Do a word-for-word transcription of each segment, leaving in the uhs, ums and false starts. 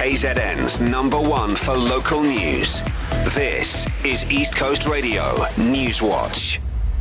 K Z N's number one for local news. This is East Coast Radio Newswatch.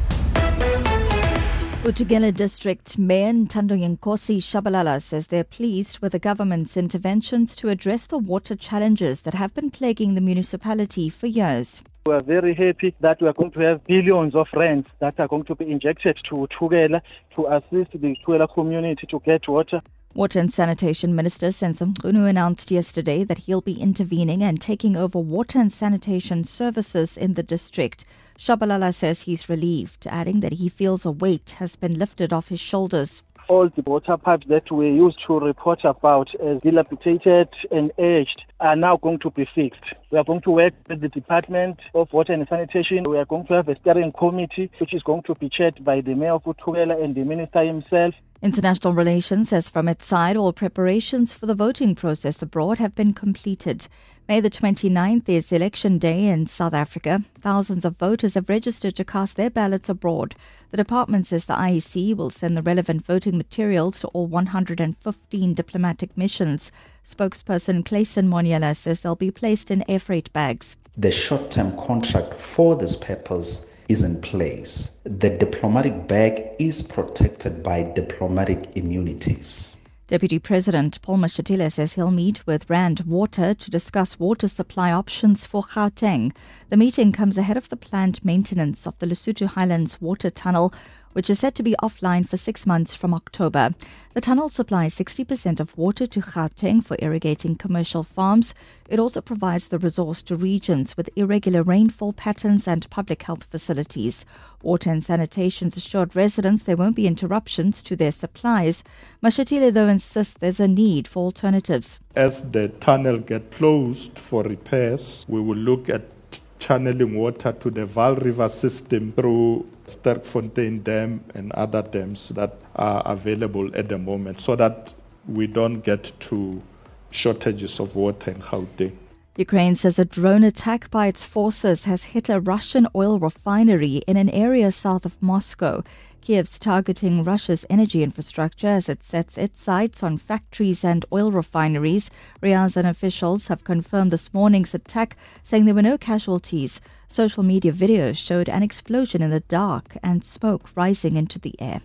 Utugela District Mayor Nkosi Shabalala says they're pleased with the government's interventions to address the water challenges that have been plaguing the municipality for years. We are very happy that we are going to have billions of rands that are going to be injected to Utugela to assist the Utugela community to get water. Water and Sanitation Minister Senzo Mchunu announced yesterday that he'll be intervening and taking over water and sanitation services in the district. Shabalala says he's relieved, adding that he feels a weight has been lifted off his shoulders. All the water pipes that we used to report about as dilapidated and aged are now going to be fixed. We are going to work with the Department of Water and Sanitation. We are going to have a steering committee which is going to be chaired by the Mayor of Utugela and the Minister himself. International Relations says from its side all preparations for the voting process abroad have been completed. May the twenty-ninth is Election Day in South Africa. Thousands of voters have registered to cast their ballots abroad. The department says the I E C will send the relevant voting materials to all one hundred fifteen diplomatic missions. Spokesperson Clayson Moniela says they'll be placed in air freight bags. The short-term contract for this purpose is in place. The diplomatic bag is protected by diplomatic immunities. Deputy President Paul Mashatile says he'll meet with Rand Water to discuss water supply options for Gauteng. The meeting comes ahead of the planned maintenance of the Lesotho Highlands water tunnel, which is set to be offline for six months from October. The tunnel supplies sixty percent of water to Gauteng for irrigating commercial farms. It also provides the resource to regions with irregular rainfall patterns and public health facilities. Water and Sanitation assured residents there won't be interruptions to their supplies. Mashatile, though, insists there's a need for alternatives. As the tunnel gets closed for repairs, we will look at channeling water to the Vaal River system through Sterkfontein Dam and other dams that are available at the moment so that we don't get to shortages of water in Gauteng. Ukraine says a drone attack by its forces has hit a Russian oil refinery in an area south of Moscow. Kiev's targeting Russia's energy infrastructure as it sets its sights on factories and oil refineries. Ryazan officials have confirmed this morning's attack, saying there were no casualties. Social media videos showed an explosion in the dark and smoke rising into the air.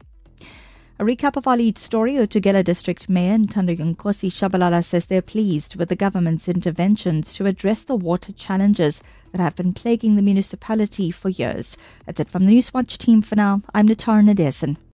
A recap of our lead story. Utugela District Mayor Nkosi Shabalala says they're pleased with the government's interventions to address the water challenges that have been plaguing the municipality for years. That's it from the Newswatch team for now. I'm Natara Nadesan.